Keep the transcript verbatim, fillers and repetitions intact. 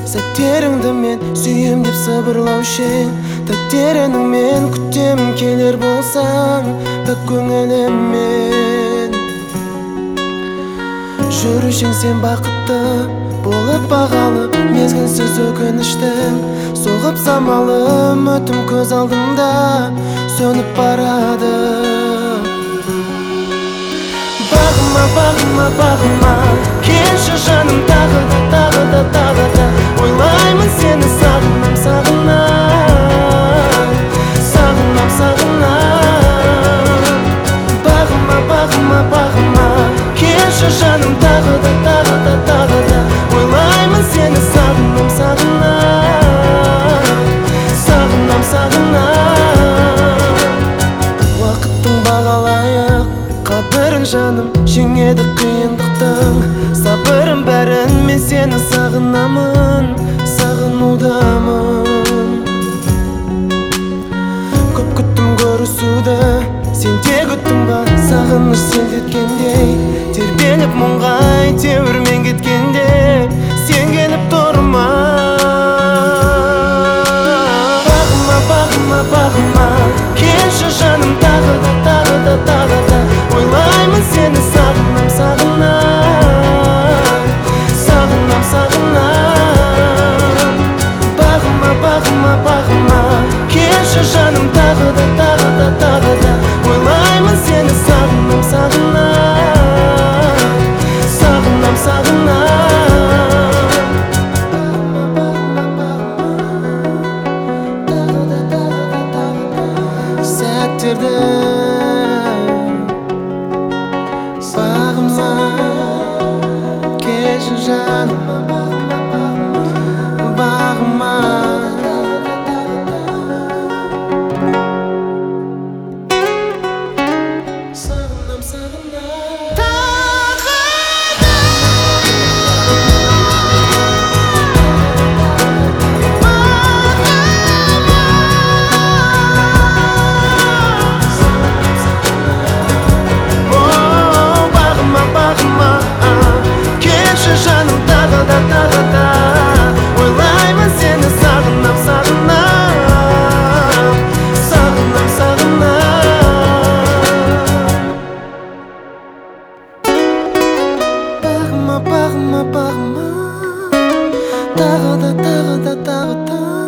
сәттеріңді мен сүйем деп сыбырлаушы ең. Тәттеріңмен күтем келер болсаң пәк көңіліммен. Жүрушің сен бақытты болып бағалы, мезгілсіз өкініштің соғып самалым, өтім көз алдымда сөніп барады. Бағыма, бағыма, бағыма, келші жаным тағы да, тағы да, тағы да. Ойлаймын сені, сағынам, сағынам, сағынам, сағынам. Бағыма, бағыма, бағыма, келші жаным тағы да, тағы да, тағы да. Ойлаймын сені, сағынам, сағынам, сағынам, сағынам. Уақыттың бағалайық қадірін жаным, жеңеді қиындықтың сабырым бәрін. Мен сені сағынамын, сағынудамын. Көп күттім көрісуді, сен де күттің ба? Сағыныш селт еткендей, тербеліп мұңға әйтеуір мен кеткенде сен келіп тұрма. Бағыма, бағыма, бағыма, келші жаным тағы да, тағы да, тағы да. Ойлаймын сені, сағынам, сағынам, сағынам, сағынам. Бағыма, бағыма, бағыма, келші жаным тағы да, тағы да, тағы да. Ойлаймын сені, сағынам, сағынам, сағынам, сағынам. Сәттерді бағыма, келші жаным бағыма. Сағынам, сағынам. Тағы да бағыма, бағыма, келші жаным тағы да, тағы да. Ойлаймын сені, сағынам, сағынам, сағынам, сағынам. Бағыма, бағыма, бағыма, тағы да, тағы да, тағы да.